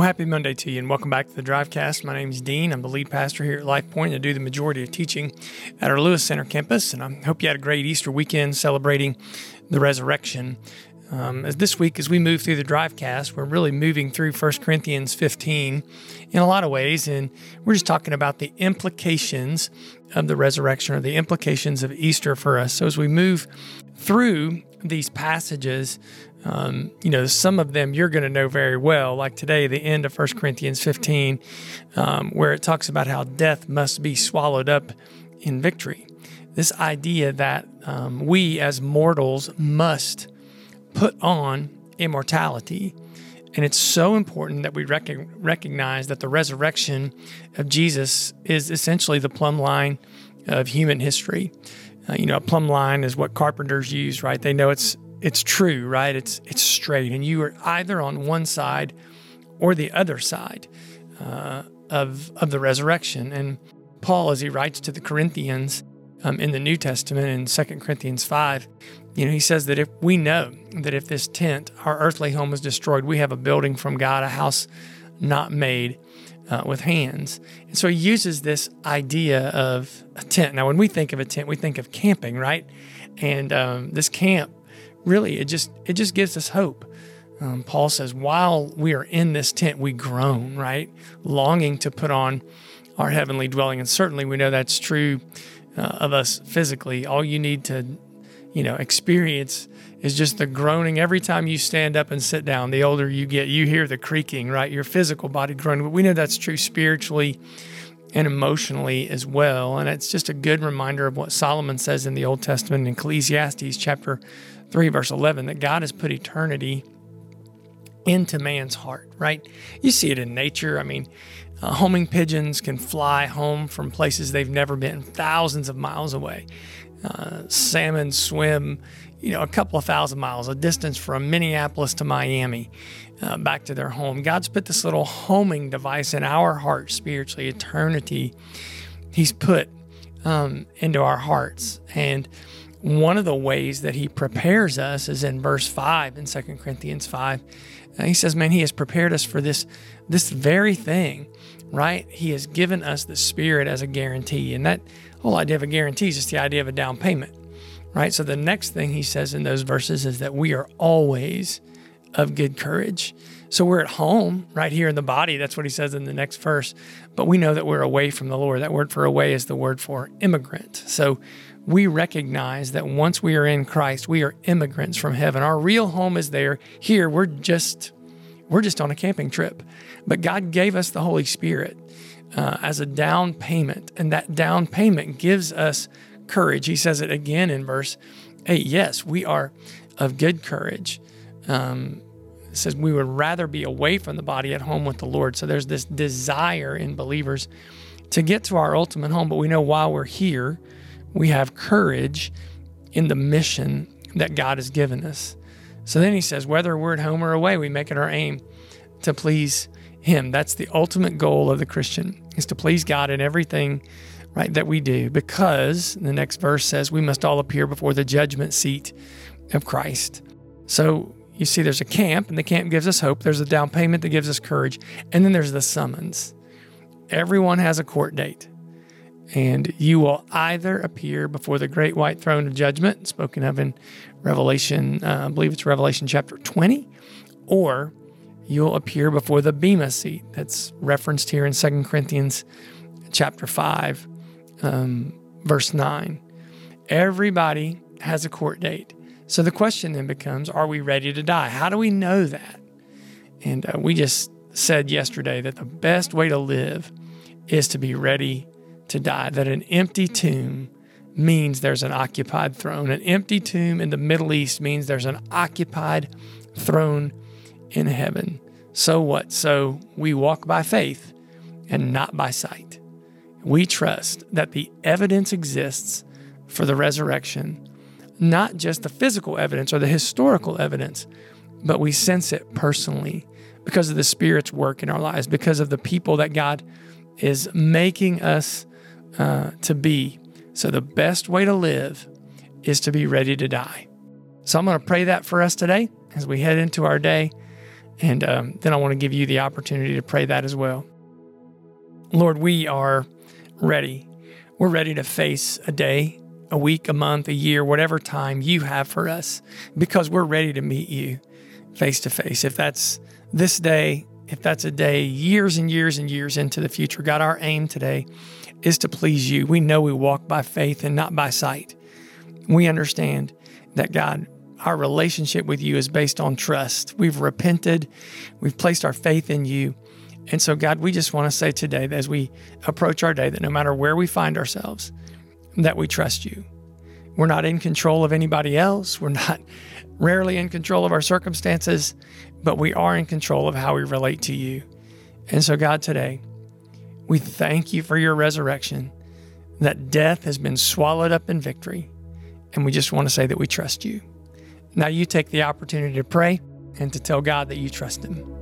Happy Monday to you, and welcome back to the Drivecast. My name is Dean. I'm the lead pastor here at Life Point. I do the majority of teaching at our Lewis Center campus, and I hope you had a great Easter weekend celebrating the resurrection. As this week, as we move through the Drivecast, we're really moving through 1 Corinthians 15 in a lot of ways, and we're just talking about the implications of the resurrection or the implications of Easter for us. So as we move through these passages, some of them you're going to know very well, like today, the end of 1 Corinthians 15, where it talks about how death must be swallowed up in victory. This idea that we as mortals must put on immortality. And it's so important that we recognize that the resurrection of Jesus is essentially the plumb line of human history. A plumb line is what carpenters use, right? They know it's true, right? It's straight, and you are either on one side or the other side of the resurrection. And Paul, as he writes to the Corinthians in the New Testament in 2 Corinthians 5, he says that if we know that if this tent, our earthly home, is destroyed, we have a building from God, a house not made with hands. And so he uses this idea of a tent. Now, when we think of a tent, we think of camping, right? And this camp, really, it just gives us hope. Paul says, while we are in this tent, we groan, right? Longing to put on our heavenly dwelling. And certainly we know that's true of us physically. All you need to, experience is just the groaning. Every time you stand up and sit down, the older you get, you hear the creaking, right? Your physical body groaning. But we know that's true spiritually and emotionally as well. And it's just a good reminder of what Solomon says in the Old Testament in Ecclesiastes chapter 3, verse 11, that God has put eternity into man's heart, right? You see it in nature. I mean, homing pigeons can fly home from places they've never been, thousands of miles away. Salmon swim, a couple of thousand miles, a distance from Minneapolis to Miami, back to their home. God's put this little homing device in our heart spiritually, eternity. He's put into our hearts. And one of the ways that he prepares us is in verse 5 in 2 Corinthians 5. He says, man, he has prepared us for this very thing, right? He has given us the Spirit as a guarantee. And that whole idea of a guarantee is just the idea of a down payment, right? So the next thing he says in those verses is that we are always of good courage. So we're at home right here in the body. That's what he says in the next verse. But we know that we're away from the Lord. That word for away is the word for immigrant. So we recognize that once we are in Christ, we are immigrants from heaven. Our real home is there. Here, we're just on a camping trip. But God gave us the Holy Spirit as a down payment, and that down payment gives us courage. He says it again in verse 8. Yes, we are of good courage. It says we would rather be away from the body at home with the Lord. So there's this desire in believers to get to our ultimate home, but we know while we're here, we have courage in the mission that God has given us. So then he says, whether we're at home or away, we make it our aim to please him. That's the ultimate goal of the Christian, is to please God in everything, right, that we do, because the next verse says we must all appear before the judgment seat of Christ. So you see there's a camp, and the camp gives us hope. There's a down payment that gives us courage. And then there's the summons. Everyone has a court date. And you will either appear before the great white throne of judgment, spoken of in Revelation, I believe it's Revelation chapter 20, or you'll appear before the Bema seat. That's referenced here in 2 Corinthians chapter 5, verse 9. Everybody has a court date. So the question then becomes, are we ready to die? How do we know that? And we just said yesterday that the best way to live is to be ready to die, that an empty tomb means there's an occupied throne. An empty tomb in the Middle East means there's an occupied throne in heaven. So what? So we walk by faith and not by sight. We trust that the evidence exists for the resurrection, not just the physical evidence or the historical evidence, but we sense it personally because of the Spirit's work in our lives, because of the people that God is making us to be. So the best way to live is to be ready to die. So I'm going to pray that for us today as we head into our day. And then I want to give you the opportunity to pray that as well. Lord, we are ready. We're ready to face a day, a week, a month, a year, whatever time you have for us, because we're ready to meet you face to face. If that's this day, if that's a day years and years and years into the future, God, our aim today is to please you. We know we walk by faith and not by sight. We understand that, God, our relationship with you is based on trust. We've repented. We've placed our faith in you. And so, God, we just want to say today that as we approach our day, that no matter where we find ourselves, that we trust you. We're not in control of anybody else. We're not rarely in control of our circumstances, but we are in control of how we relate to you. And so, God, today, we thank you for your resurrection, that death has been swallowed up in victory. And we just want to say that we trust you. Now you take the opportunity to pray and to tell God that you trust him.